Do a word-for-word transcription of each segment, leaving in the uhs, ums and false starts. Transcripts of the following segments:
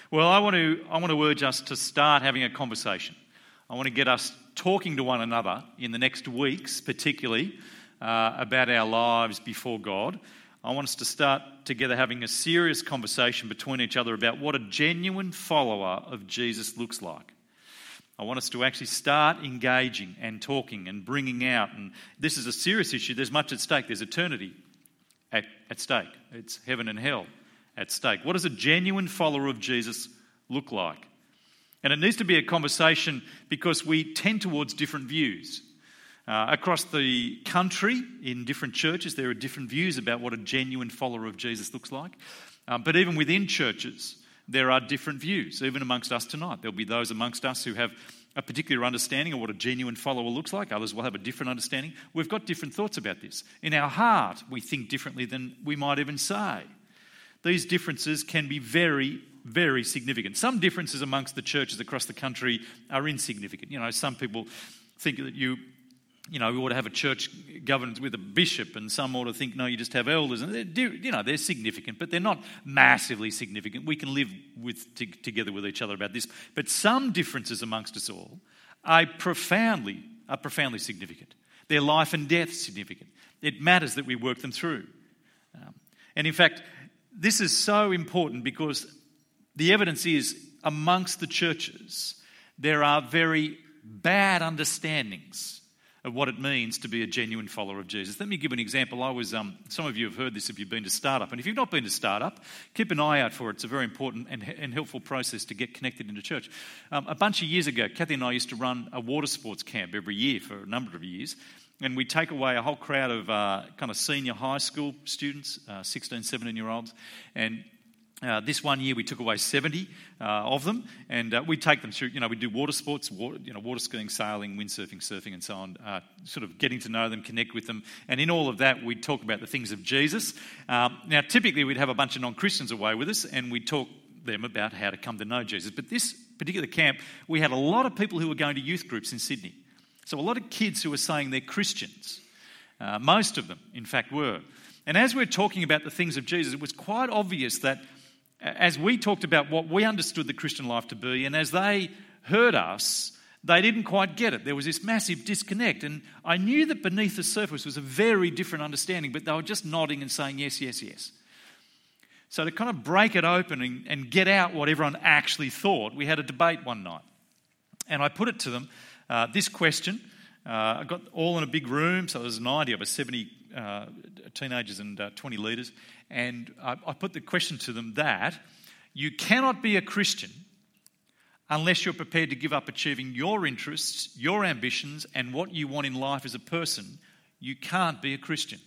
Well, I want to I want to urge us to start having a conversation. I want to get us talking to one another in the next weeks, particularly uh, about our lives before God. I want us to start together having a serious conversation between each other about what a genuine follower of Jesus looks like. I want us to actually start engaging and talking and bringing out, and this is a serious issue. There's much at stake. There's eternity at, at stake. It's heaven and hell at stake. What does a genuine follower of Jesus look like? And it needs to be a conversation because we tend towards different views. Uh, across the country, in different churches, there are different views about what a genuine follower of Jesus looks like. Um, but even within churches, there are different views, even amongst us tonight. There'll be those amongst us who have a particular understanding of what a genuine follower looks like. Others will have a different understanding. We've got different thoughts about this. In our heart, we think differently than we might even say. These differences can be very, very significant. Some differences amongst the churches across the country are insignificant. You know, some people think that you... You know, we ought to have a church governed with a bishop, and some ought to think, no, you just have elders. And they're, you know, they're significant, but they're not massively significant. We can live with t- together with each other about this. But some differences amongst us all are profoundly, are profoundly significant. They're life and death significant. It matters that we work them through. Um, and in fact, this is so important because the evidence is amongst the churches, there are very bad understandings of what it means to be a genuine follower of Jesus. Let me give an example. I was, um, some of you have heard this if you've been to Startup, and if you've not been to Startup, keep an eye out for it. It's a very important and, and helpful process to get connected into church. Um, a bunch of years ago, Kathy and I used to run a water sports camp every year for a number of years, and we'd take away a whole crowd of uh, kind of senior high school students, uh, sixteen, seventeen-year-olds, and Uh, this one year we took away seventy uh, of them, and uh, we take them through, you know, we do water sports, water, you know, water skiing, sailing, windsurfing, surfing and so on, uh, sort of getting to know them, connect with them. And in all of that, we'd talk about the things of Jesus. Um, now, typically we'd have a bunch of non-Christians away with us, and we'd talk them about how to come to know Jesus. But this particular camp, we had a lot of people who were going to youth groups in Sydney. So a lot of kids who were saying they're Christians. Uh, most of them, in fact, were. And as we're talking about the things of Jesus, it was quite obvious that as we talked about what we understood the Christian life to be, and as they heard us, they didn't quite get it. There was this massive disconnect, and I knew that beneath the surface was a very different understanding, but they were just nodding and saying yes, yes, yes. So to kind of break it open and, and get out what everyone actually thought, we had a debate one night. And I put it to them, uh, this question. Uh, I got all in a big room, so there was ninety of us, seventy uh, teenagers and uh, twenty leaders. And I, I put the question to them that you cannot be a Christian unless you're prepared to give up achieving your interests, your ambitions, and what you want in life as a person. You can't be a Christian.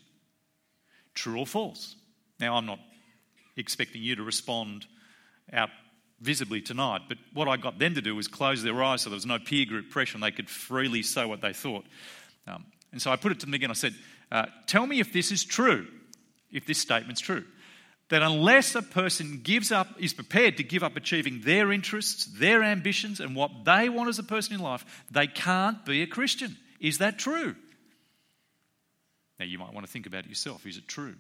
True or false? Now, I'm not expecting you to respond out visibly tonight, but what I got them to do was close their eyes so there was no peer group pressure and they could freely say what they thought. Um, and so I put it to them again. I said, uh, tell me if this is true. If this statement's true, that unless a person gives up, is prepared to give up achieving their interests, their ambitions, and what they want as a person in life, they can't be a Christian. Is that true? Now, you might want to think about it yourself. Is it true?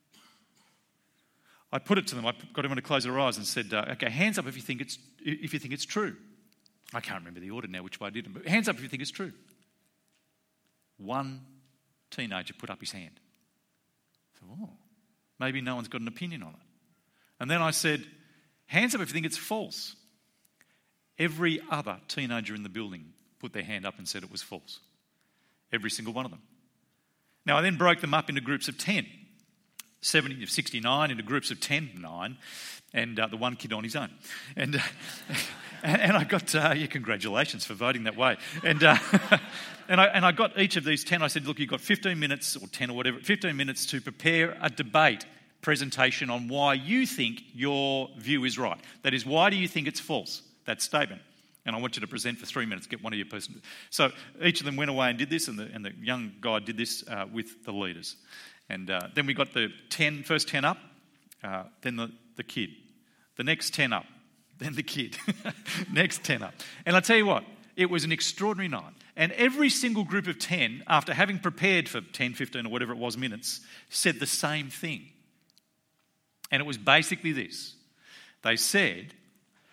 I put it to them. I got everyone to close their eyes and said, uh, okay, hands up if you think it's if you think it's true. I can't remember the order now, which way I did it, but hands up if you think it's true. One teenager put up his hand. I thought, oh. Maybe no one's got an opinion on it. And then I said, hands up if you think it's false. Every other teenager in the building put their hand up and said it was false. Every single one of them. Now, I then broke them up into groups of ten. seventy, sixty-nine into groups of ten, nine, and uh, the one kid on his own. And uh, and I got, uh, yeah, congratulations for voting that way. And uh, and I and I got each of these ten, I said, look, you've got fifteen minutes, or ten or whatever, fifteen minutes to prepare a debate presentation on why you think your view is right. That is, why do you think it's false, that statement? And I want you to present for three minutes, get one of your person. So each of them went away and did this, and the, and the young guy did this uh, with the leaders. And uh, then we got the ten, first ten up, uh, then the, the kid. The next ten up, then the kid. Next ten up. And I tell you what, it was an extraordinary night. And every single group of ten, after having prepared for ten, fifteen or whatever it was minutes, said the same thing. And it was basically this. They said,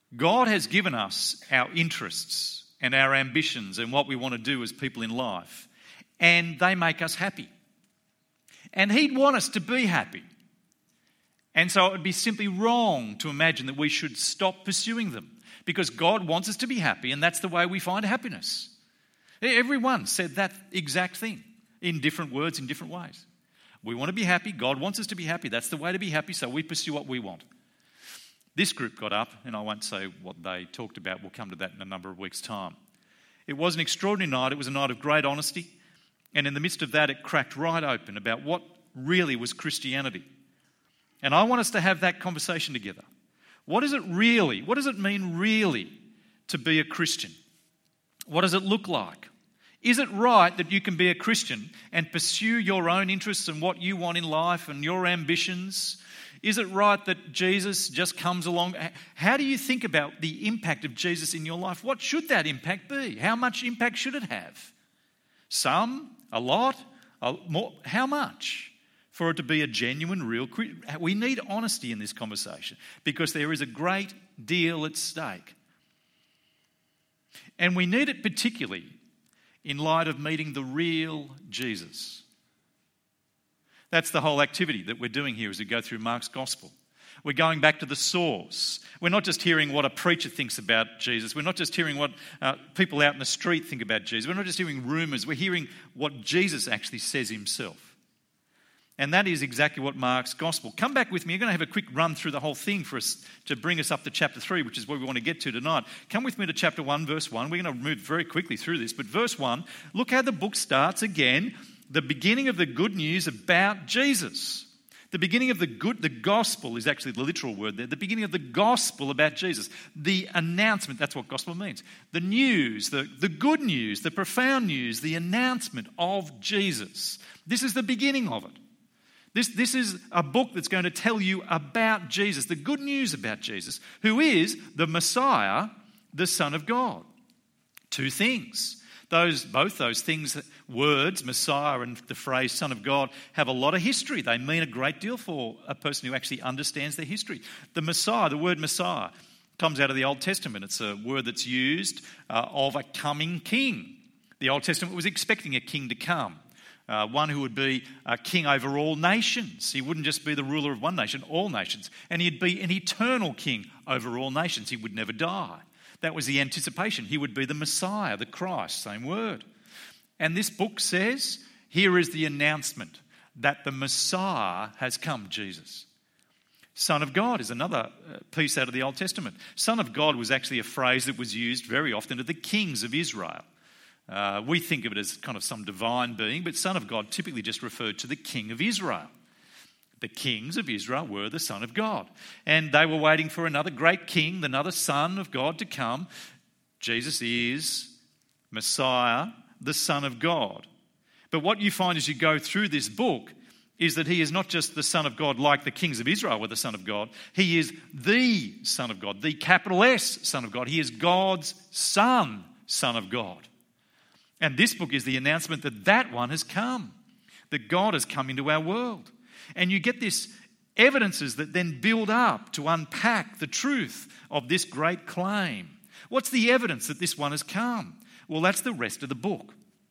God has given us our interests and our ambitions and what we want to do as people in life, and they make us happy. And he'd want us to be happy. And so it would be simply wrong to imagine that we should stop pursuing them, because God wants us to be happy, and that's the way we find happiness. Everyone said that exact thing in different words, in different ways. We want to be happy. God wants us to be happy. That's the way to be happy, so we pursue what we want. This group got up, and I won't say what they talked about. We'll come to that in a number of weeks' time. It was an extraordinary night. It was a night of great honesty. And in the midst of that, it cracked right open about what really was Christianity. And I want us to have that conversation together. What is it really? What does it mean really to be a Christian? What does it look like? Is it right that you can be a Christian and pursue your own interests and what you want in life and your ambitions? Is it right that Jesus just comes along? How do you think about the impact of Jesus in your life? What should that impact be? How much impact should it have? Some? A lot? A more? How much? For it to be a genuine, real... We need honesty in this conversation because there is a great deal at stake. And we need it particularly in light of meeting the real Jesus. That's the whole activity that we're doing here as we go through Mark's Gospel. We're going back to the source. We're not just hearing what a preacher thinks about Jesus. We're not just hearing what uh, people out in the street think about Jesus. We're not just hearing rumours. We're hearing what Jesus actually says himself. And that is exactly what Mark's Gospel. Come back with me. I'm going to have a quick run through the whole thing for us to bring us up to chapter three, which is where we want to get to tonight. Come with me to chapter one, verse one. We're going to move very quickly through this. But verse one, look how the book starts again. The beginning of the good news about Jesus. The beginning of the good, the gospel is actually the literal word there. The beginning of the gospel about Jesus. The announcement, that's what gospel means. The news, the, the good news, the profound news, the announcement of Jesus. This is the beginning of it. This, this is a book that's going to tell you about Jesus, the good news about Jesus, who is the Messiah, the Son of God. Two things. Those, both those things, words, Messiah and the phrase Son of God, have a lot of history. They mean a great deal for a person who actually understands their history. The Messiah, the word Messiah, comes out of the Old Testament. It's a word that's used uh, of a coming king. The Old Testament was expecting a king to come. Uh, one who would be a king over all nations. He wouldn't just be the ruler of one nation, all nations. And he'd be an eternal king over all nations. He would never die. That was the anticipation. He would be the Messiah, the Christ, same word. And this book says, here is the announcement that the Messiah has come, Jesus. Son of God is another piece out of the Old Testament. Son of God was actually a phrase that was used very often to the kings of Israel. Uh, we think of it as kind of some divine being, but Son of God typically just referred to the king of Israel. The kings of Israel were the Son of God. And they were waiting for another great king, another Son of God to come. Jesus is Messiah, the Son of God. But what you find as you go through this book is that he is not just the Son of God like the kings of Israel were the Son of God. He is the Son of God, the capital S Son of God. He is God's Son, Son of God. And this book is the announcement that that one has come, that God has come into our world. And you get this evidences that then build up to unpack the truth of this great claim. What's the evidence that this one has come? Well, that's the rest of the book.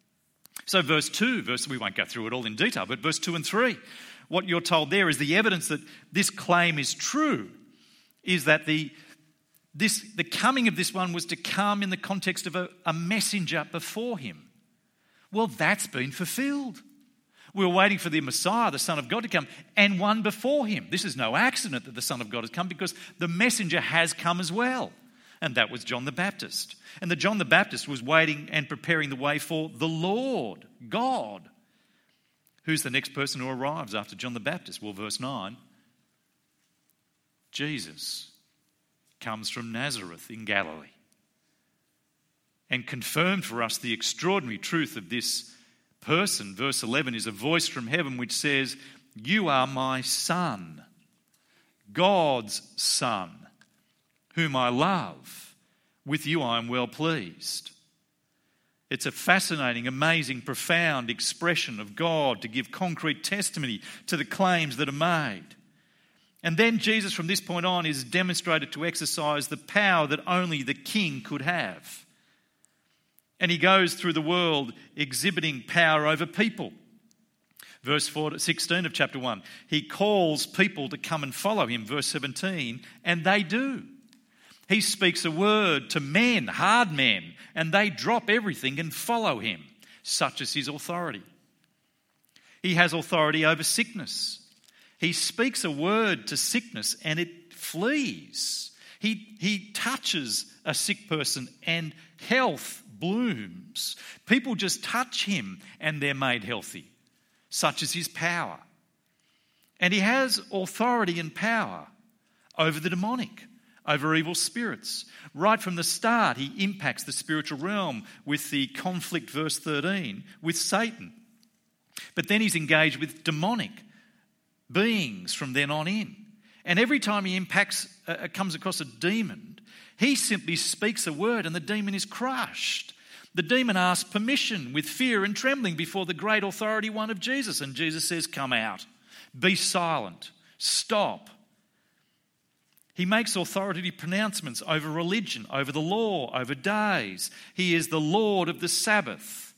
So verse two, verse we won't go through it all in detail, but verse two and three, what you're told there is the evidence that this claim is true is that the This, the coming of this one was to come in the context of a, a messenger before him. Well, that's been fulfilled. We were waiting for the Messiah, the Son of God, to come, and one before him. This is no accident that the Son of God has come because the messenger has come as well. And that was John the Baptist. And the John the Baptist was waiting and preparing the way for the Lord, God. Who's the next person who arrives after John the Baptist? Well, verse nine, Jesus comes from Nazareth in Galilee and confirmed for us the extraordinary truth of this person. Verse eleven is a voice from heaven which says, "You are my Son, God's Son, whom I love. With you I am well pleased." It's a fascinating, amazing, profound expression of God to give concrete testimony to the claims that are made. And then Jesus from this point on is demonstrated to exercise the power that only the king could have. And he goes through the world exhibiting power over people. Verse sixteen of chapter one, he calls people to come and follow him. Verse seventeen, and they do. He speaks a word to men, hard men, and they drop everything and follow him. Such is his authority. He has authority over sickness. He speaks a word to sickness and it flees. He, he touches a sick person and health blooms. People just touch him and they're made healthy. Such is his power. And he has authority and power over the demonic, over evil spirits. Right from the start, he impacts the spiritual realm with the conflict, verse thirteen, with Satan. But then he's engaged with demonic beings from then on in. And every time he impacts, uh, comes across a demon, he simply speaks a word and the demon is crushed. The demon asks permission with fear and trembling before the great authority one of Jesus. And Jesus says, come out, be silent, stop. He makes authority pronouncements over religion, over the law, over days. He is the Lord of the Sabbath.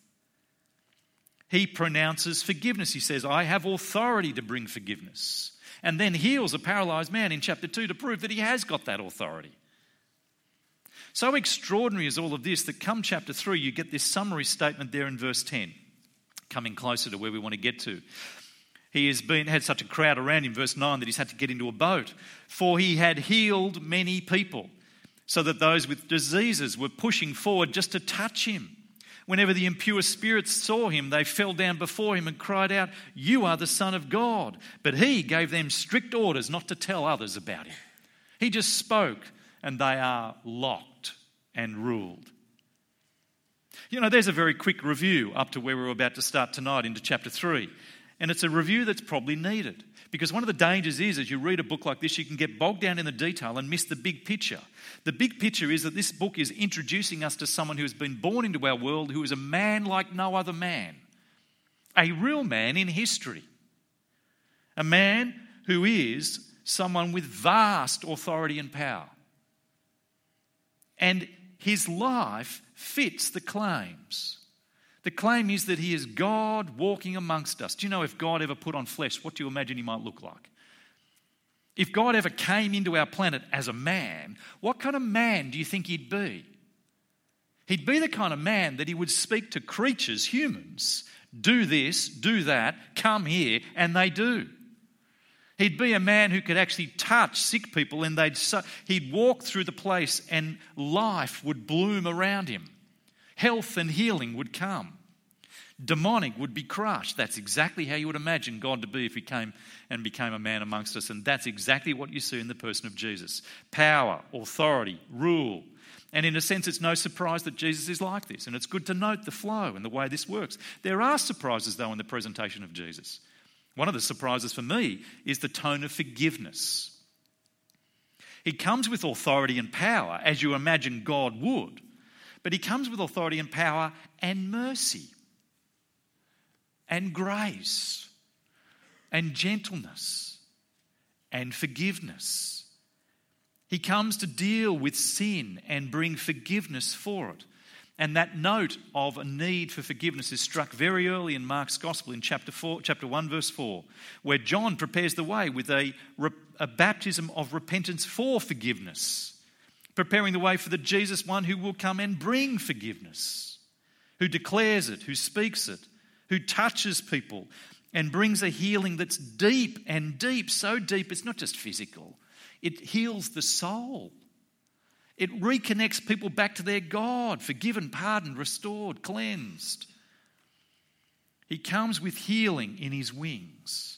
He pronounces forgiveness. He says, I have authority to bring forgiveness. And then heals a paralyzed man in chapter two to prove that he has got that authority. So extraordinary is all of this that come chapter three, you get this summary statement there in verse ten, coming closer to where we want to get to. He has been had such a crowd around him, verse nine, that he's had to get into a boat. For he had healed many people, so that those with diseases were pushing forward just to touch him. Whenever the impure spirits saw him, they fell down before him and cried out, you are the Son of God. But he gave them strict orders not to tell others about him. He just spoke, and they are locked and ruled. You know, there's a very quick review up to where we're about to start tonight into chapter three. And it's a review that's probably needed. Because one of the dangers is, as you read a book like this, you can get bogged down in the detail and miss the big picture. The big picture is that this book is introducing us to someone who has been born into our world, who is a man like no other man. A real man in history. A man who is someone with vast authority and power. And his life fits the claims. The claim is that he is God walking amongst us. Do you know if God ever put on flesh, what do you imagine he might look like? If God ever came into our planet as a man, what kind of man do you think he'd be? He'd be the kind of man that he would speak to creatures, humans, do this, do that, come here, and they do. He'd be a man who could actually touch sick people and they'd he'd walk through the place and life would bloom around him. Health and healing would come. Demonic would be crushed. That's exactly how you would imagine God to be if he came and became a man amongst us. And that's exactly what you see in the person of Jesus. Power, authority, rule. And in a sense, it's no surprise that Jesus is like this. And it's good to note the flow and the way this works. There are surprises, though, in the presentation of Jesus. One of the surprises for me is the tone of forgiveness. He comes with authority and power, as you imagine God would. But he comes with authority and power and mercy and grace and gentleness and forgiveness. He comes to deal with sin and bring forgiveness for it. And that note of a need for forgiveness is struck very early in Mark's Gospel in chapter four, chapter one, verse four, where John prepares the way with a, a baptism of repentance for forgiveness, preparing the way for the Jesus one who will come and bring forgiveness, who declares it, who speaks it, who touches people and brings a healing that's deep and deep, so deep it's not just physical. It heals the soul. It reconnects people back to their God, forgiven, pardoned, restored, cleansed. He comes with healing in his wings.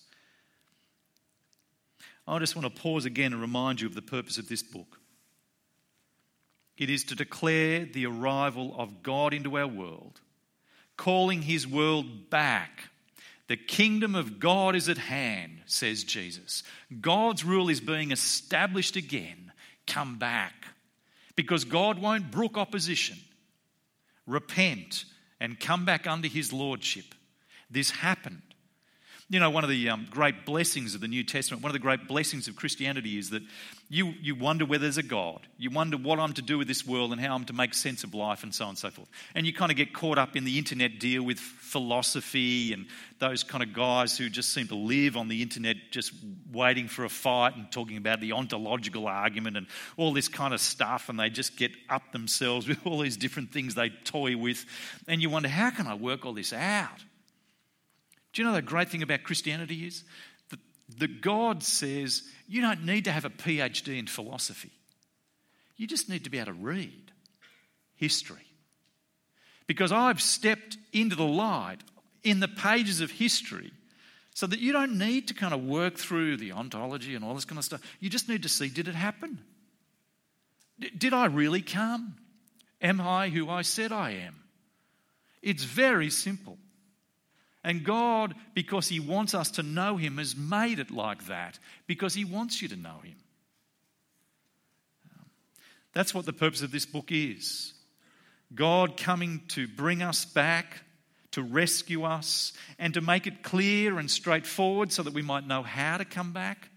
I just want to pause again and remind you of the purpose of this book. It is to declare the arrival of God into our world, calling his world back. The kingdom of God is at hand, says Jesus. God's rule is being established again. Come back. Because God won't brook opposition. Repent and come back under his lordship. This happened. You know, one of the um, great blessings of the New Testament, one of the great blessings of Christianity is that you, you wonder whether there's a God. You wonder what I'm to do with this world and how I'm to make sense of life and so on and so forth. And you kind of get caught up in the internet deal with philosophy and those kind of guys who just seem to live on the internet just waiting for a fight and talking about the ontological argument and all this kind of stuff, and they just get up themselves with all these different things they toy with. And you wonder, how can I work all this out? Do you know the great thing about Christianity is that, that God says you don't need to have a P H D in philosophy. You just need to be able to read history. Because I've stepped into the light in the pages of history so that you don't need to kind of work through the ontology and all this kind of stuff. You just need to see, did it happen? D- did I really come? Am I who I said I am? It's very simple. And God, because he wants us to know him, has made it like that because he wants you to know him. That's what the purpose of this book is. God coming to bring us back, to rescue us, and to make it clear and straightforward so that we might know how to come back.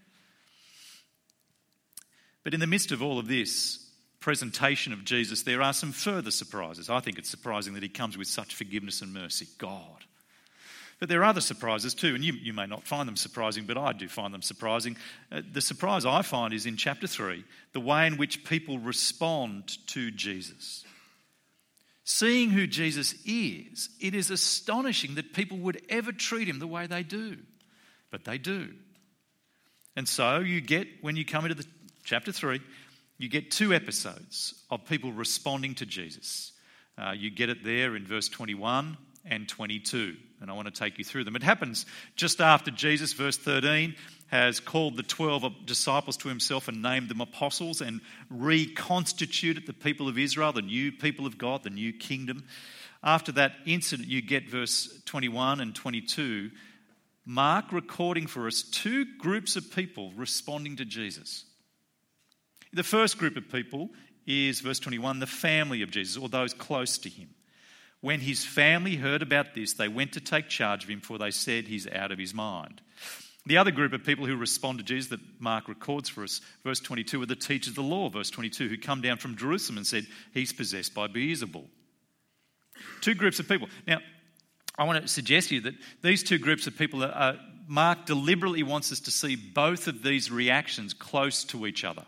But in the midst of all of this presentation of Jesus, there are some further surprises. I think it's surprising that he comes with such forgiveness and mercy, God. But there are other surprises too, and you, you may not find them surprising, but I do find them surprising. Uh, the surprise I find is in chapter three, the way in which people respond to Jesus. Seeing who Jesus is, it is astonishing that people would ever treat him the way they do. But they do. And so you get, when you come into the chapter three, you get two episodes of people responding to Jesus. Uh, you get it there in verse twenty-one and twenty-two, and I want to take you through them. It happens just after Jesus, verse thirteen, has called the twelve disciples to himself and named them apostles and reconstituted the people of Israel, the new people of God, the new kingdom. After that incident, you get verse twenty-one and twenty-two, Mark recording for us two groups of people responding to Jesus. The first group of people is, verse twenty-one, the family of Jesus, or those close to him. When his family heard about this, they went to take charge of him, for they said he's out of his mind. The other group of people who respond to Jesus that Mark records for us, verse twenty-two, are the teachers of the law, verse twenty-two, who come down from Jerusalem and said he's possessed by Beelzebul. Two groups of people. Now, I want to suggest to you that these two groups of people, are, Mark deliberately wants us to see both of these reactions close to each other.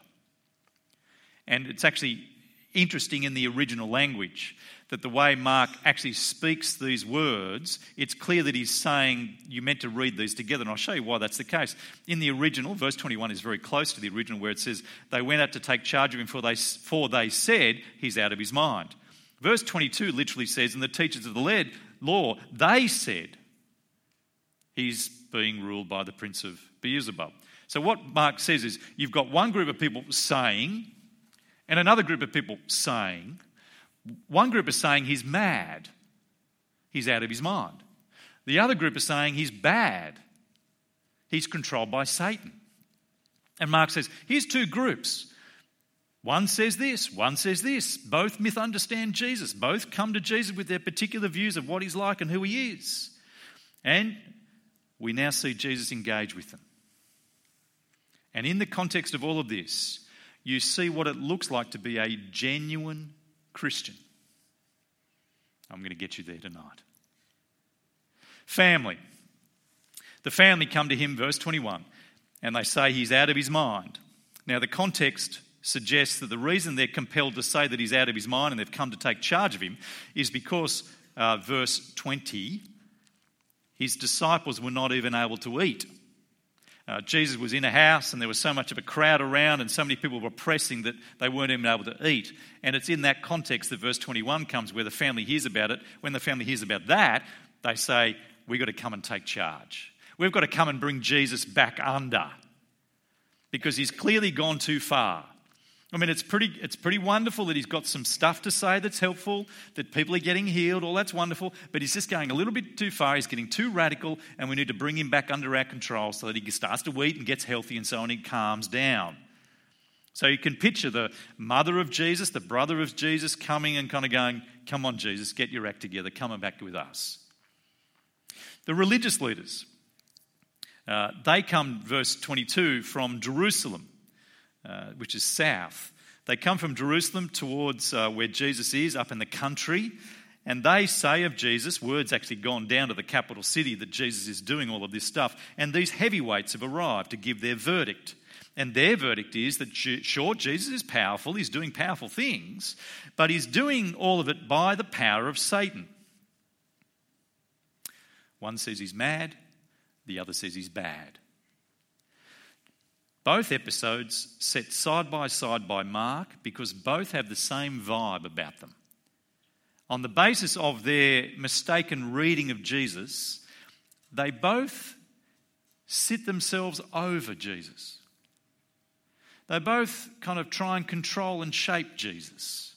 And it's actually interesting in the original language that the way Mark actually speaks these words, it's clear that he's saying you meant to read these together, and I'll show you why that's the case. In the original, verse twenty-one is very close to the original where it says, they went out to take charge of him for they, for they said he's out of his mind. Verse twenty-two literally says, and the teachers of the law, they said he's being ruled by the prince of Beelzebub. So what Mark says is you've got one group of people saying and another group of people saying. One group is saying he's mad, he's out of his mind. The other group is saying he's bad, he's controlled by Satan. And Mark says, here's two groups. One says this, one says this. Both misunderstand Jesus. Both come to Jesus with their particular views of what he's like and who he is. And we now see Jesus engage with them. And in the context of all of this, you see what it looks like to be a genuine Christian. I'm going to get you there tonight. Family. The family come to him, verse twenty-one, and they say he's out of his mind. Now, the context suggests that the reason they're compelled to say that he's out of his mind and they've come to take charge of him is because, uh, verse twenty, his disciples were not even able to eat. Uh, Jesus was in a house and there was so much of a crowd around and so many people were pressing that they weren't even able to eat. And it's in that context that verse twenty-one comes where the family hears about it. When the family hears about that, they say, we've got to come and take charge. We've got to come and bring Jesus back under because he's clearly gone too far. I mean, it's pretty it's pretty wonderful that he's got some stuff to say that's helpful, that people are getting healed, all that's wonderful, but he's just going a little bit too far, he's getting too radical, and we need to bring him back under our control so that he starts to eat and gets healthy and so on, he calms down. So you can picture the mother of Jesus, the brother of Jesus coming and kind of going, come on Jesus, get your act together, come on back with us. The religious leaders, Uh, they come, verse twenty-two, from Jerusalem, uh, which is south. They come from Jerusalem towards uh, where Jesus is, up in the country, and they say of Jesus, word's actually gone down to the capital city that Jesus is doing all of this stuff, and these heavyweights have arrived to give their verdict. And their verdict is that, sure, Jesus is powerful, he's doing powerful things, but he's doing all of it by the power of Satan. One says he's mad, the other says he's bad. Both episodes set side by side by Mark because both have the same vibe about them. On the basis of their mistaken reading of Jesus, they both sit themselves over Jesus. They both kind of try and control and shape Jesus.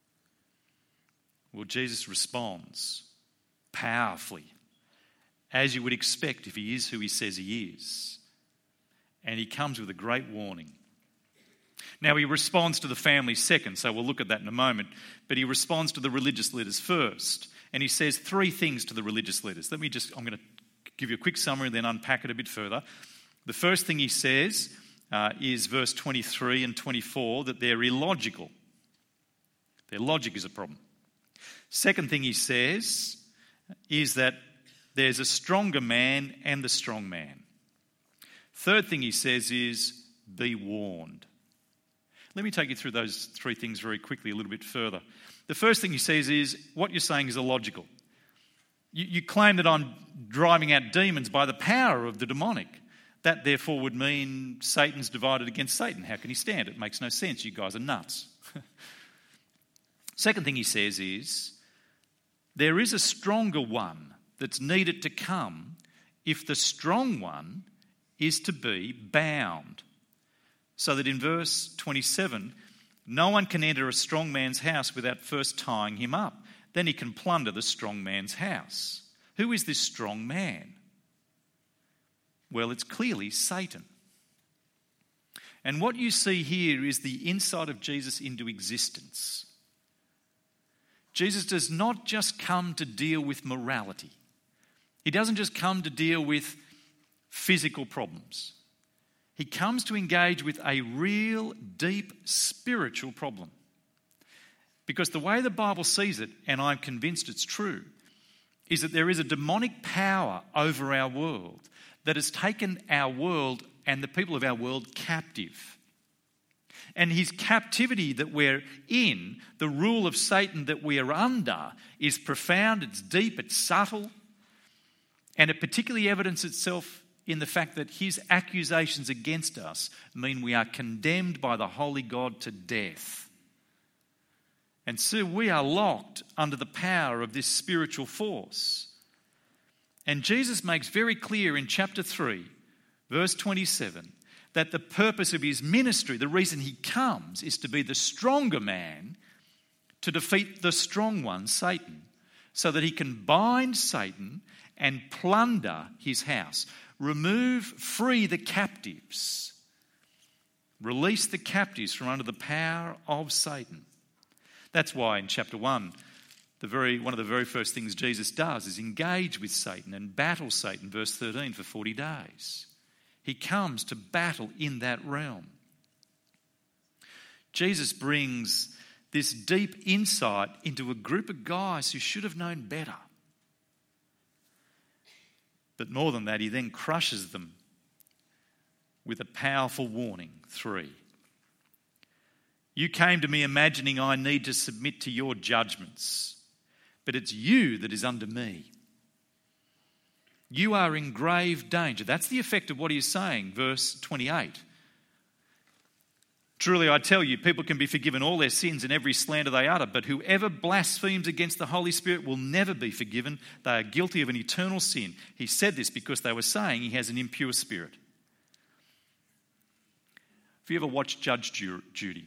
Well, Jesus responds powerfully, as you would expect if he is who he says he is. And he comes with a great warning. Now, he responds to the family second, so we'll look at that in a moment. But he responds to the religious leaders first. And he says three things to the religious leaders. Let me just, I'm going to give you a quick summary and then unpack it a bit further. The first thing he says uh, is verse twenty-three and twenty-four, that they're illogical. Their logic is a problem. Second thing he says is that there's a stronger man and the strong man. Third thing he says is, be warned. Let me take you through those three things very quickly a little bit further. The first thing he says is, what you're saying is illogical. You, you claim that I'm driving out demons by the power of the demonic. That therefore would mean Satan's divided against Satan. How can he stand? It makes no sense. You guys are nuts. Second thing he says is, there is a stronger one that's needed to come if the strong one is to be bound. So that in verse twenty-seven, no one can enter a strong man's house without first tying him up. Then he can plunder the strong man's house. Who is this strong man? Well, it's clearly Satan. And what you see here is the insight of Jesus into existence. Jesus does not just come to deal with morality. He doesn't just come to deal with physical problems. He comes to engage with a real, deep, spiritual problem. Because the way the Bible sees it, and I'm convinced it's true, is that there is a demonic power over our world that has taken our world and the people of our world captive. And his captivity that we're in, the rule of Satan that we are under, is profound, it's deep, it's subtle, and it particularly evidences itself in the fact that his accusations against us mean we are condemned by the holy God to death. And so we are locked under the power of this spiritual force. And Jesus makes very clear in chapter three, verse twenty-seven, that the purpose of his ministry, the reason he comes, is to be the stronger man to defeat the strong one, Satan, so that he can bind Satan and plunder his house. Remove, free the captives. Release the captives from under the power of Satan. That's why in chapter one, the very one of the very first things Jesus does is engage with Satan and battle Satan, verse thirteen, for forty days. He comes to battle in that realm. Jesus brings this deep insight into a group of guys who should have known better. But more than that, he then crushes them with a powerful warning. Three. You came to me imagining I need to submit to your judgments, but it's you that is under me. You are in grave danger. That's the effect of what he is saying, verse twenty-eight. Truly I tell you, people can be forgiven all their sins and every slander they utter, but whoever blasphemes against the Holy Spirit will never be forgiven. They are guilty of an eternal sin. He said this because they were saying he has an impure spirit. Have you ever watched Judge Judy?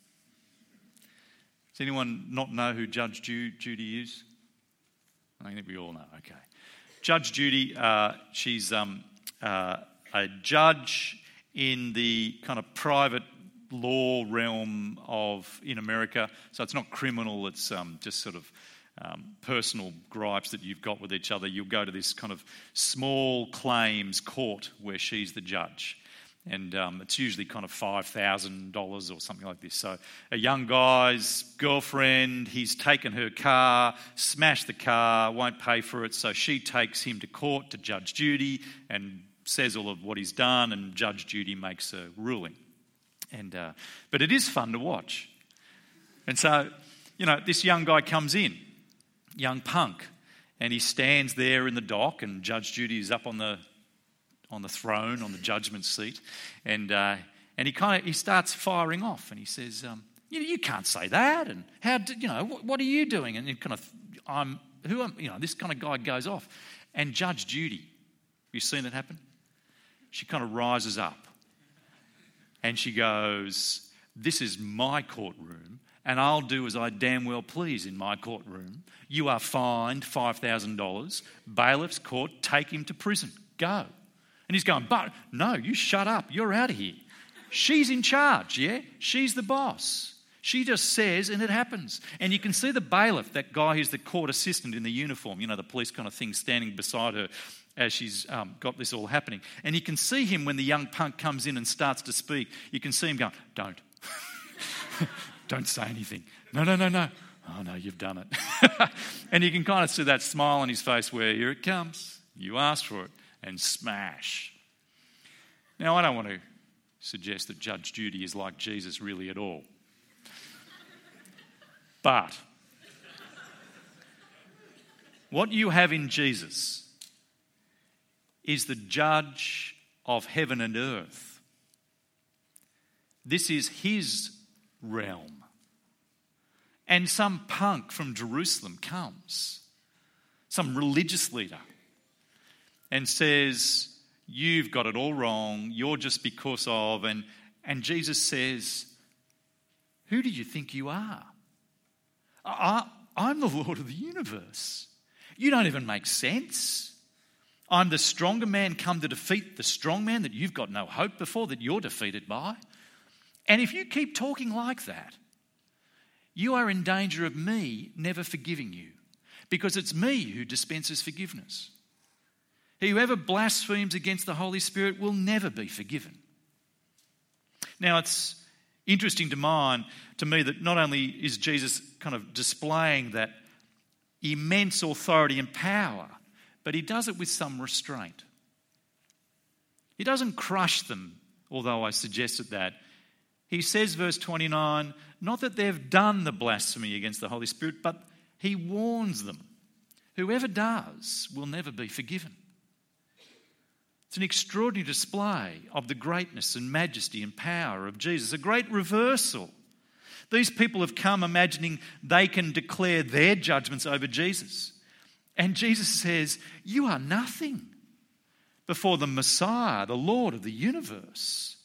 Does anyone not know who Judge Judy is? I think we all know, okay. Judge Judy, uh, she's um, uh, a judge in the kind of private law realm of in America. So it's not criminal, it's um, just sort of um, personal gripes that you've got with each other, you'll go to this kind of small claims court where she's the judge. And um, it's usually kind of five thousand dollars or something like this. So a young guy's girlfriend, he's taken her car, smashed the car, won't pay for it. So she takes him to court to Judge Judy and says all of what he's done, and Judge Judy makes a ruling. And uh, but it is fun to watch. And so, you know, this young guy comes in, young punk, and he stands there in the dock, and Judge Judy is up on the on the throne, on the judgment seat, and uh, and he kind of he starts firing off, and he says, um, "You know, you can't say that, and how do, you know what, what are you doing?" And he kind of, I'm who am you know this kind of guy goes off, and Judge Judy, you seen it happen? She kind of rises up, and she goes, "This is my courtroom, and I'll do as I damn well please in my courtroom. You are fined five thousand dollars. Bailiff's court, take him to prison. Go." And he's going, "But no, you shut up. You're out of here. She's in charge, yeah? She's the boss. She just says and it happens." And you can see the bailiff, that guy who's the court assistant in the uniform, you know, the police kind of thing, standing beside her as she's um, got this all happening. And you can see him when the young punk comes in and starts to speak. You can see him going, "Don't. Don't say anything. No, no, no, no. Oh, no, you've done it." And you can kind of see that smile on his face where, here it comes. You asked for it. And smash. Now, I don't want to suggest that Judge Judy is like Jesus really at all. But what you have in Jesus is the judge of heaven and earth. This is his realm. And some punk from Jerusalem comes, some religious leader, and says, "You've got it all wrong, you're just because of," and, and Jesus says, "Who do you think you are? I, I'm the Lord of the universe. You don't even make sense. I'm the stronger man come to defeat the strong man that you've got no hope before, that you're defeated by. And if you keep talking like that, you are in danger of me never forgiving you, because it's me who dispenses forgiveness. Whoever blasphemes against the Holy Spirit will never be forgiven." Now, it's interesting to mind to me that not only is Jesus kind of displaying that immense authority and power, but he does it with some restraint. He doesn't crush them, although I suggested that. He says, verse twenty-nine, not that they've done the blasphemy against the Holy Spirit, but he warns them. Whoever does will never be forgiven. It's an extraordinary display of the greatness and majesty and power of Jesus, a great reversal. These people have come imagining they can declare their judgments over Jesus. And Jesus says, "You are nothing before the Messiah, the Lord of the universe."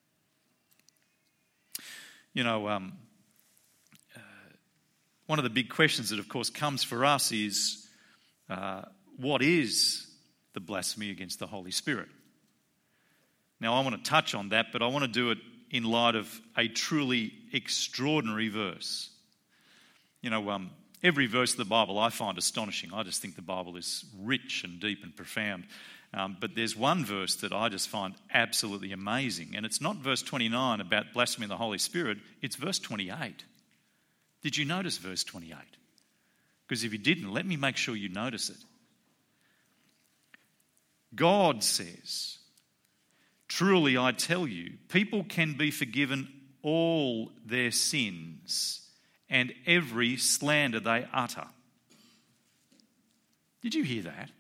You know, um, uh, one of the big questions that, of course, comes for us is, uh, what is the blasphemy against the Holy Spirit? Now, I want to touch on that, but I want to do it in light of a truly extraordinary verse. You know, um, every verse of the Bible I find astonishing. I just think the Bible is rich and deep and profound. Um, but there's one verse that I just find absolutely amazing, and it's not verse twenty-nine about blasphemy of the Holy Spirit, it's verse twenty-eight. Did you notice verse twenty-eight? Because if you didn't, let me make sure you notice it. God says, "Truly I tell you, people can be forgiven all their sins and every slander they utter." Did you hear that?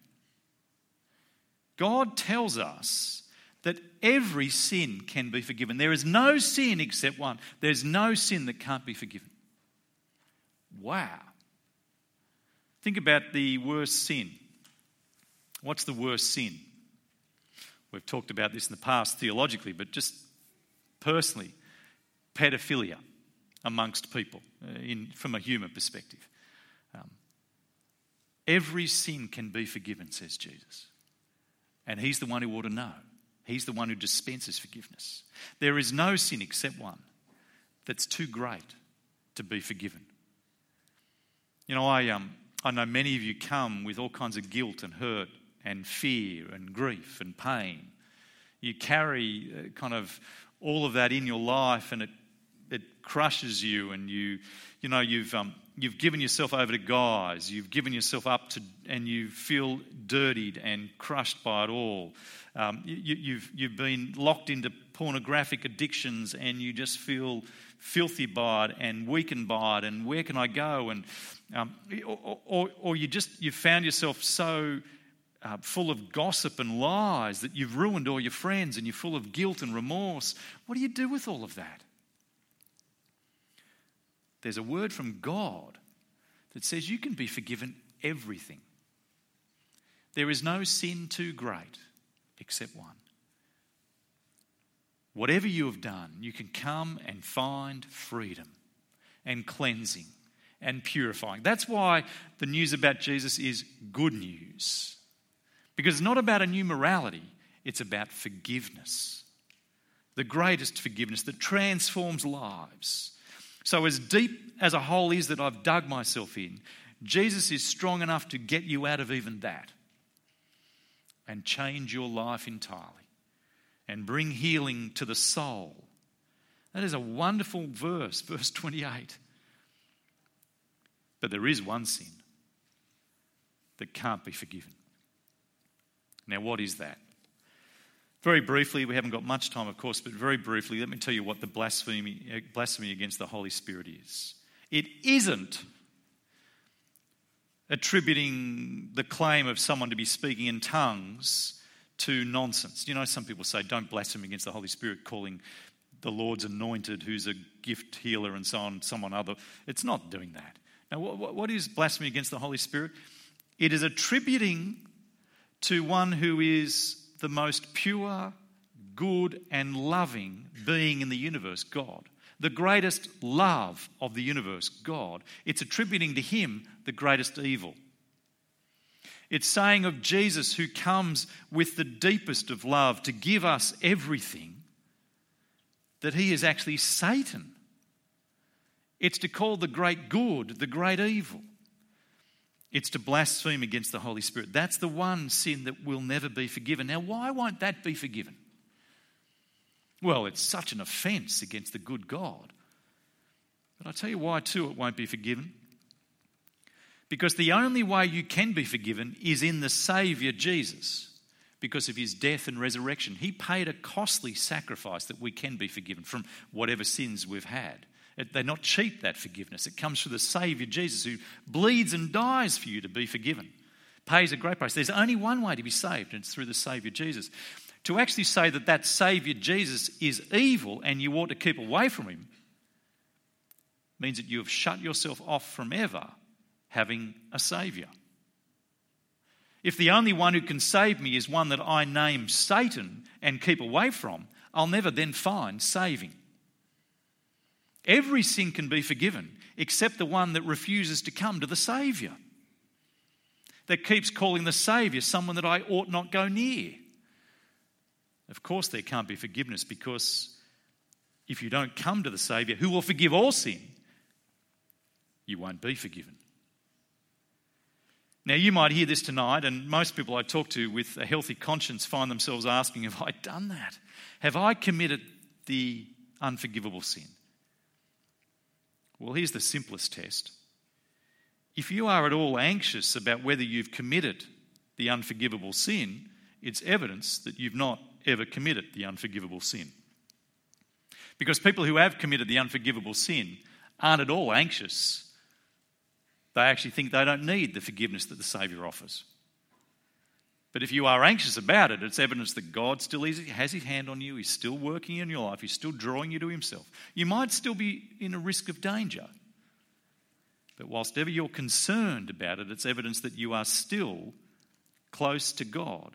God tells us that every sin can be forgiven. There is no sin except one. There's no sin that can't be forgiven. Wow. Think about the worst sin. What's the worst sin? We've talked about this in the past theologically, but just personally, pedophilia amongst people uh, in, from a human perspective. Um, every sin can be forgiven, says Jesus. And he's the one who ought to know. He's the one who dispenses forgiveness. There is no sin except one that's too great to be forgiven. You know, I um, I know many of you come with all kinds of guilt and hurt and fear and grief and pain. You carry uh, kind of all of that in your life, and it it crushes you, and you you know you've um, you've given yourself over to guys, you've given yourself up to, and you feel dirtied and crushed by it all. Um, you, you've you've been locked into pornographic addictions, and you just feel filthy by it and weakened by it. And where can I go? And um, or, or or you just you found yourself so uh, full of gossip and lies that you've ruined all your friends, and you're full of guilt and remorse. What do you do with all of that? There's a word from God that says you can be forgiven everything. There is no sin too great except one. Whatever you have done, you can come and find freedom and cleansing and purifying. That's why the news about Jesus is good news. Because it's not about a new morality, it's about forgiveness. The greatest forgiveness that transforms lives. So as deep as a hole is that I've dug myself in, Jesus is strong enough to get you out of even that and change your life entirely and bring healing to the soul. That is a wonderful verse, verse twenty-eight. But there is one sin that can't be forgiven. Now, what is that? Very briefly, we haven't got much time, of course, but very briefly, let me tell you what the blasphemy, blasphemy against the Holy Spirit is. It isn't attributing the claim of someone to be speaking in tongues to nonsense. You know, some people say, don't blaspheme against the Holy Spirit, calling the Lord's anointed, who's a gift healer and so on, someone other. It's not doing that. Now, what, what is blasphemy against the Holy Spirit? It is attributing to one who is the most pure, good and loving being in the universe, God. The greatest love of the universe, God. It's attributing to him the greatest evil. It's saying of Jesus, who comes with the deepest of love to give us everything, that he is actually Satan. It's to call the great good the great evil. It's to blaspheme against the Holy Spirit. That's the one sin that will never be forgiven. Now, why won't that be forgiven? Well, it's such an offence against the good God. But I'll tell you why too it won't be forgiven. Because the only way you can be forgiven is in the Saviour Jesus, because of his death and resurrection. He paid a costly sacrifice that we can be forgiven from whatever sins we've had. They're not cheap, that forgiveness. It comes through the Saviour Jesus, who bleeds and dies for you to be forgiven. Pays a great price. There's only one way to be saved, and it's through the Saviour Jesus. To actually say that that Saviour Jesus is evil and you ought to keep away from him means that you have shut yourself off from ever having a Saviour. If the only one who can save me is one that I name Satan and keep away from, I'll never then find saving. Every sin can be forgiven except the one that refuses to come to the Saviour, that keeps calling the Saviour someone that I ought not go near. Of course there can't be forgiveness, because if you don't come to the Saviour, who will forgive all sin, you won't be forgiven. Now, you might hear this tonight, and most people I talk to with a healthy conscience find themselves asking, have I done that? Have I committed the unforgivable sin? Well, here's the simplest test. If you are at all anxious about whether you've committed the unforgivable sin, it's evidence that you've not ever committed the unforgivable sin. Because people who have committed the unforgivable sin aren't at all anxious. They actually think they don't need the forgiveness that the Saviour offers. But if you are anxious about it, it's evidence that God still has his hand on you. He's still working in your life. He's still drawing you to himself. You might still be in a risk of danger. But whilst ever you're concerned about it, it's evidence that you are still close to God.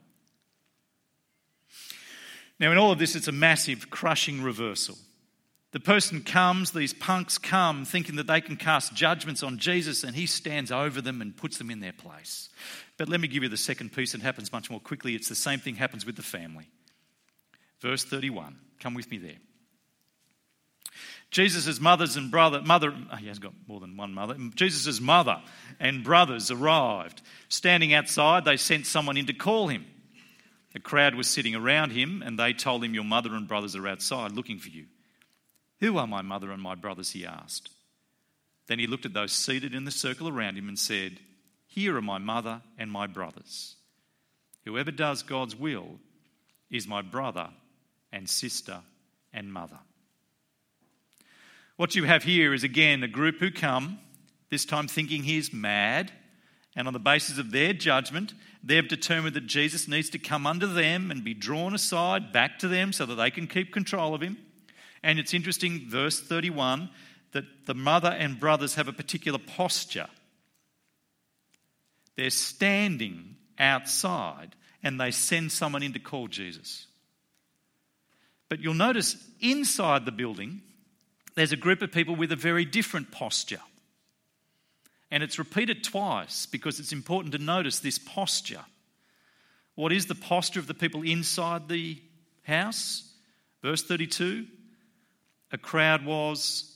Now, in all of this, it's a massive, crushing reversal. The person comes, these punks come, thinking that they can cast judgments on Jesus, and he stands over them and puts them in their place. But let me give you the second piece. It happens much more quickly. It's the same thing happens with the family. Verse thirty-one. Come with me there. Jesus' mothers and brother, mother, oh, he has got more than one mother. Jesus' mother and brothers arrived. Standing outside, they sent someone in to call him. The crowd was sitting around him, and they told him, "Your mother and brothers are outside looking for you." "Who are my mother and my brothers?" he asked. Then he looked at those seated in the circle around him and said, "Here are my mother and my brothers. Whoever does God's will is my brother and sister and mother." What you have here is again a group who come, this time thinking he's mad, and on the basis of their judgment, they've determined that Jesus needs to come under them and be drawn aside back to them so that they can keep control of him. And it's interesting, verse thirty-one, that the mother and brothers have a particular posture. They're standing outside and they send someone in to call Jesus. But you'll notice inside the building, there's a group of people with a very different posture. And it's repeated twice because it's important to notice this posture. What is the posture of the people inside the house? Verse thirty-two, a crowd was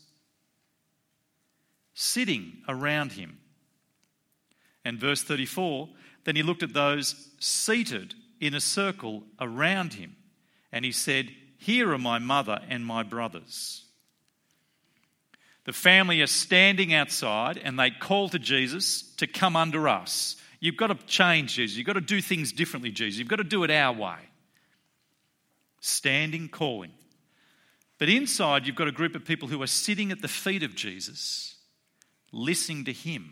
sitting around him. And verse thirty-four, then he looked at those seated in a circle around him, and he said, "Here are my mother and my brothers." The family are standing outside and they call to Jesus to come under us. You've got to change, Jesus. You've got to do things differently, Jesus. You've got to do it our way. Standing, calling. But inside you've got a group of people who are sitting at the feet of Jesus, listening to him.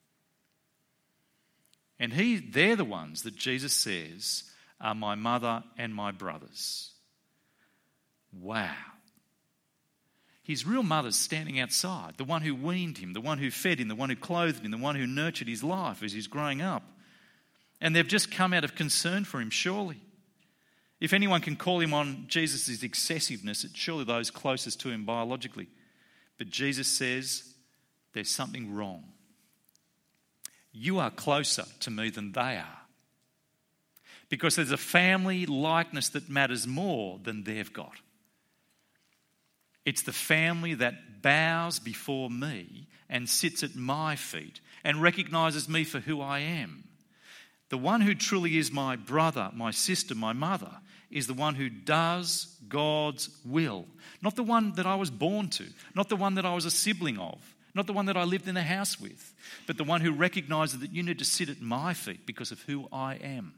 And he, they're the ones that Jesus says are my mother and my brothers. Wow. His real mother's standing outside, the one who weaned him, the one who fed him, the one who clothed him, the one who nurtured his life as he's growing up. And they've just come out of concern for him, surely. If anyone can call him on Jesus' excessiveness, it's surely those closest to him biologically. But Jesus says, there's something wrong. You are closer to me than they are. Because there's a family likeness that matters more than they've got. It's the family that bows before me and sits at my feet and recognises me for who I am. The one who truly is my brother, my sister, my mother, is the one who does God's will. Not the one that I was born to, not the one that I was a sibling of, not the one that I lived in a house with, but the one who recognises that you need to sit at my feet because of who I am.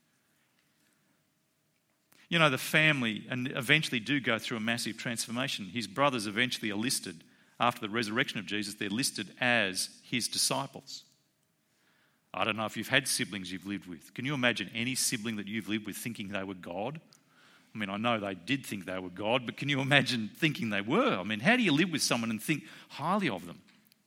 You know, the family and eventually do go through a massive transformation. His brothers eventually are listed, after the resurrection of Jesus, they're listed as his disciples. I don't know if you've had siblings you've lived with. Can you imagine any sibling that you've lived with thinking they were God? I mean, I know they did think they were God, but can you imagine thinking they were? I mean, how do you live with someone and think highly of them?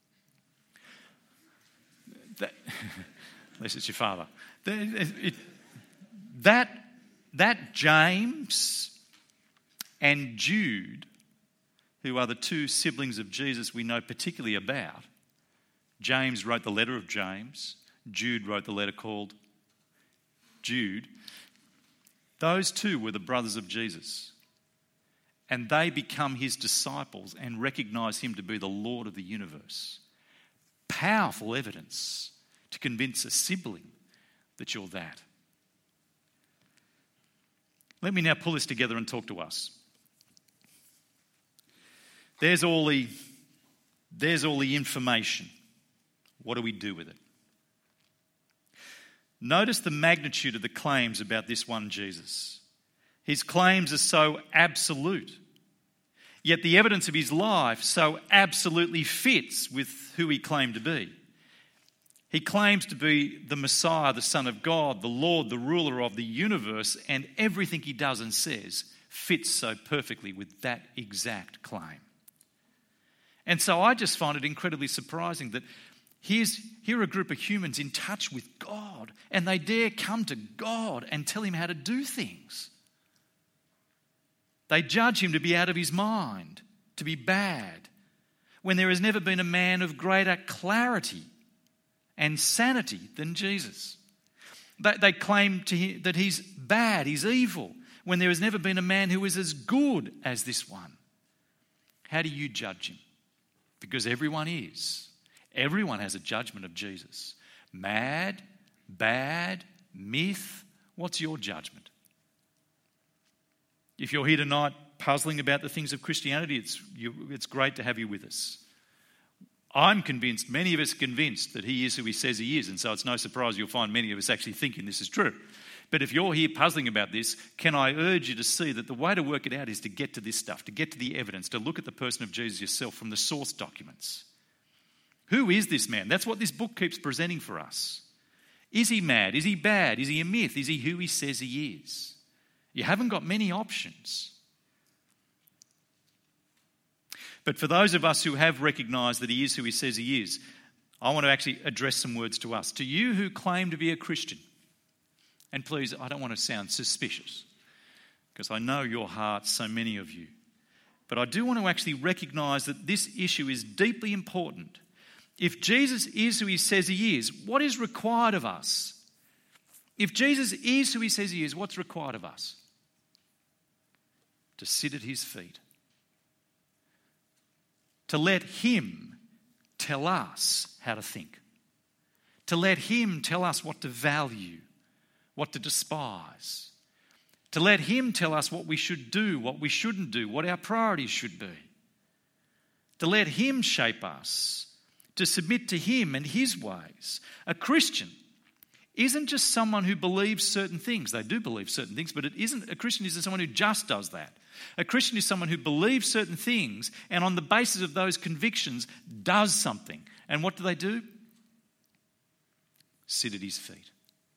That, unless it's your father. That, it, that That James and Jude, who are the two siblings of Jesus we know particularly about, James wrote the letter of James, Jude wrote the letter called Jude. Those two were the brothers of Jesus. And they become his disciples and recognise him to be the Lord of the universe. Powerful evidence to convince a sibling that you're that. Let me now pull this together and talk to us. There's all the, there's all the information. What do we do with it? Notice the magnitude of the claims about this one Jesus. His claims are so absolute, yet the evidence of his life so absolutely fits with who he claimed to be. He claims to be the Messiah, the Son of God, the Lord, the ruler of the universe, and everything he does and says fits so perfectly with that exact claim. And so I just find it incredibly surprising that here's, here are a group of humans in touch with God, and they dare come to God and tell him how to do things. They judge him to be out of his mind, to be bad, when there has never been a man of greater clarity and sanity than Jesus. They, they claim to him that he's bad, he's evil, when there has never been a man who is as good as this one. How do you judge him? Because everyone is. Everyone has a judgment of Jesus. Mad, bad, myth. What's your judgment? If you're here tonight puzzling about the things of Christianity, it's, you, it's great to have you with us. I'm convinced, many of us are convinced that he is who he says he is, and so it's no surprise you'll find many of us actually thinking this is true. But if you're here puzzling about this, can I urge you to see that the way to work it out is to get to this stuff, to get to the evidence, to look at the person of Jesus yourself from the source documents. Who is this man? That's what this book keeps presenting for us. Is he mad? Is he bad? Is he a myth? Is he who he says he is? You haven't got many options. But for those of us who have recognised that he is who he says he is, I want to actually address some words to us. To you who claim to be a Christian, and please, I don't want to sound suspicious, because I know your hearts, so many of you. But I do want to actually recognise that this issue is deeply important. If Jesus is who he says he is, what is required of us? If Jesus is who he says he is, what's required of us? To sit at his feet. To let him tell us how to think. To let him tell us what to value, what to despise. To let him tell us what we should do, what we shouldn't do, what our priorities should be. To let him shape us, to submit to him and his ways. A Christian isn't just someone who believes certain things. They do believe certain things, but it isn't. A Christian isn't someone who just does that. A Christian is someone who believes certain things and on the basis of those convictions does something. And what do they do? Sit at his feet.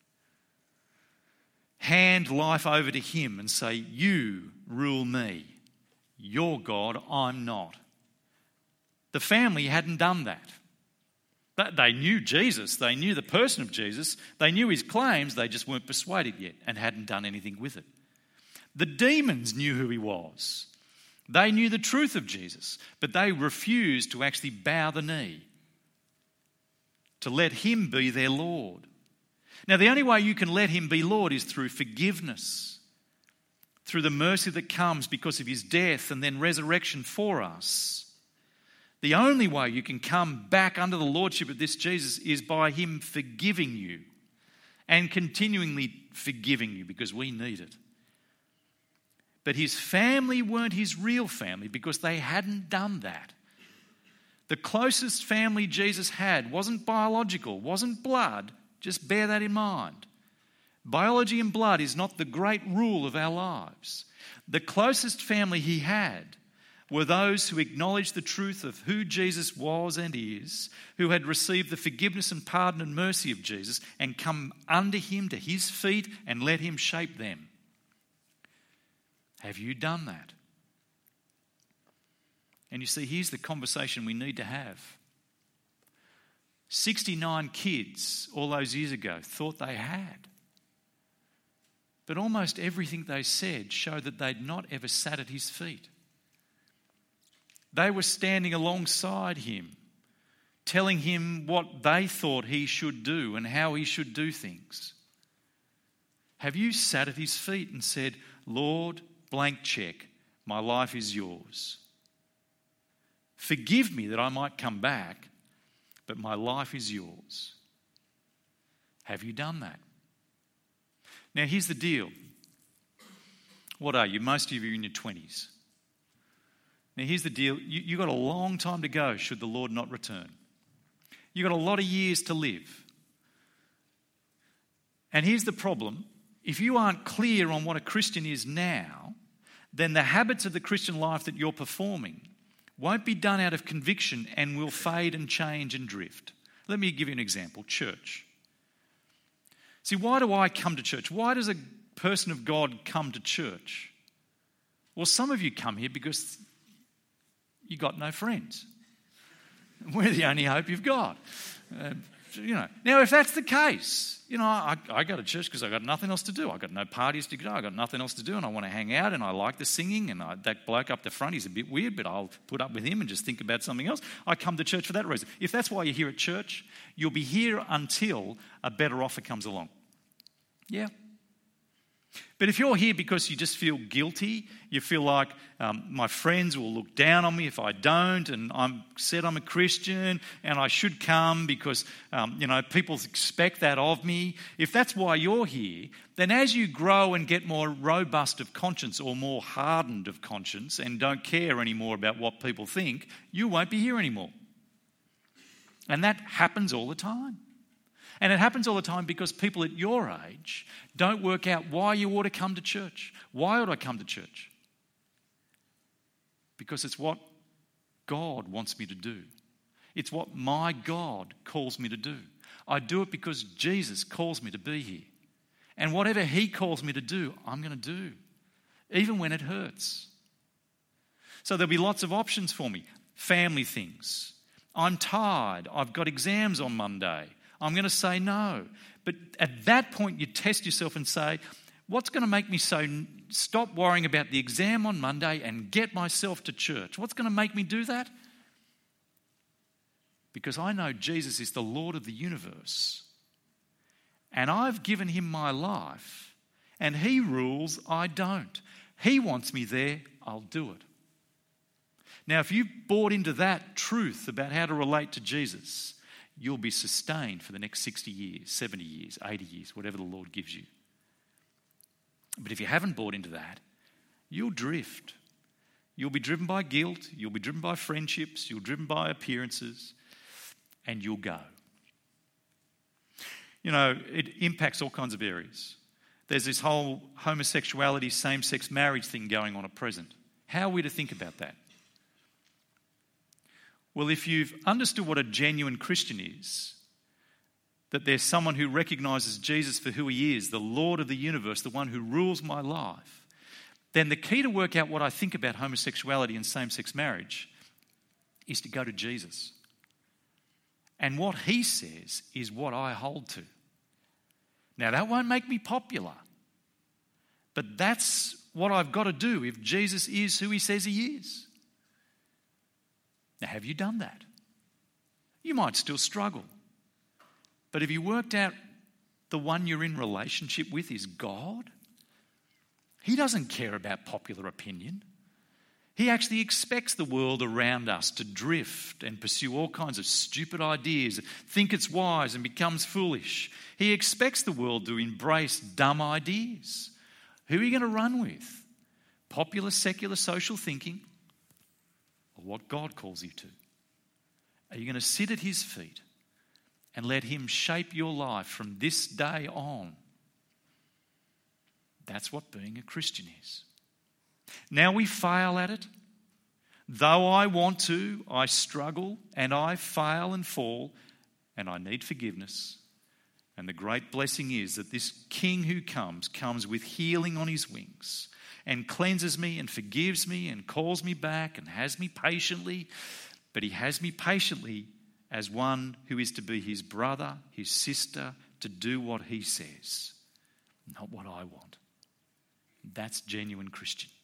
Hand life over to him and say, you rule me. You're God, I'm not. The family hadn't done that. They knew Jesus, they knew the person of Jesus, they knew his claims, they just weren't persuaded yet and hadn't done anything with it. The demons knew who he was. They knew the truth of Jesus, but they refused to actually bow the knee, to let him be their Lord. Now, the only way you can let him be Lord is through forgiveness, through the mercy that comes because of his death and then resurrection for us. The only way you can come back under the lordship of this Jesus is by him forgiving you and continually forgiving you, because we need it. But his family weren't his real family because they hadn't done that. The closest family Jesus had wasn't biological, wasn't blood. Just bear that in mind. Biology and blood is not the great rule of our lives. The closest family he had were those who acknowledged the truth of who Jesus was and is, who had received the forgiveness and pardon and mercy of Jesus and come under him to his feet and let him shape them. Have you done that? And you see, here's the conversation we need to have. sixty-nine kids all those years ago thought they had. But almost everything they said showed that they'd not ever sat at his feet. They were standing alongside him, telling him what they thought he should do and how he should do things. Have you sat at his feet and said, Lord, blank check, my life is yours. Forgive me that I might come back, but my life is yours. Have you done that? Now, here's the deal. What are you? Most of you are in your twenties. Now, here's the deal. You, you've got a long time to go should the Lord not return. You've got a lot of years to live. And here's the problem. If you aren't clear on what a Christian is now, then the habits of the Christian life that you're performing won't be done out of conviction and will fade and change and drift. Let me give you an example. Church. See, why do I come to church? Why does a person of God come to church? Well, some of you come here because you got no friends. We're the only hope you've got. Uh, you know. Now, if that's the case, you know, I, I go to church because I've got nothing else to do. I've got no parties to go. I've got nothing else to do, and I want to hang out, and I like the singing, and I, that bloke up the front, he's a bit weird, but I'll put up with him and just think about something else. I come to church for that reason. If that's why you're here at church, you'll be here until a better offer comes along. Yeah. But if you're here because you just feel guilty, you feel like um, my friends will look down on me if I don't, and I'm said I'm a Christian and I should come because um, you know people expect that of me. If that's why you're here, then as you grow and get more robust of conscience or more hardened of conscience and don't care anymore about what people think, you won't be here anymore. And that happens all the time. And it happens all the time because people at your age don't work out why you ought to come to church. Why ought I come to church? Because it's what God wants me to do. It's what my God calls me to do. I do it because Jesus calls me to be here. And whatever he calls me to do, I'm going to do, even when it hurts. So there'll be lots of options for me. Family things. I'm tired. I've got exams on Monday. I'm going to say no. But at that point, you test yourself and say, what's going to make me so stop worrying about the exam on Monday and get myself to church? What's going to make me do that? Because I know Jesus is the Lord of the universe. And I've given him my life. And he rules, I don't. He wants me there, I'll do it. Now, if you've bought into that truth about how to relate to Jesus, you'll be sustained for the next sixty years, seventy years, eighty years, whatever the Lord gives you. But if you haven't bought into that, you'll drift. You'll be driven by guilt, you'll be driven by friendships, you'll be driven by appearances, and you'll go. You know, it impacts all kinds of areas. There's this whole homosexuality, same-sex marriage thing going on at present. How are we to think about that? Well, if you've understood what a genuine Christian is, that there's someone who recognises Jesus for who he is, the Lord of the universe, the one who rules my life, then the key to work out what I think about homosexuality and same-sex marriage is to go to Jesus. And what he says is what I hold to. Now, that won't make me popular, but that's what I've got to do if Jesus is who he says he is. Now, have you done that? You might still struggle. But have you worked out the one you're in relationship with is God? He doesn't care about popular opinion. He actually expects the world around us to drift and pursue all kinds of stupid ideas, think it's wise and becomes foolish. He expects the world to embrace dumb ideas. Who are you going to run with? Popular, secular, social thinking? Or what God calls you to? Are you going to sit at his feet and let him shape your life from this day on? That's what being a Christian is. Now we fail at it. Though I want to, I struggle and I fail and fall and I need forgiveness. And the great blessing is that this King who comes, comes with healing on his wings and cleanses me and forgives me and calls me back and has me patiently. But he has me patiently as one who is to be his brother, his sister, to do what he says, not what I want. That's genuine Christian.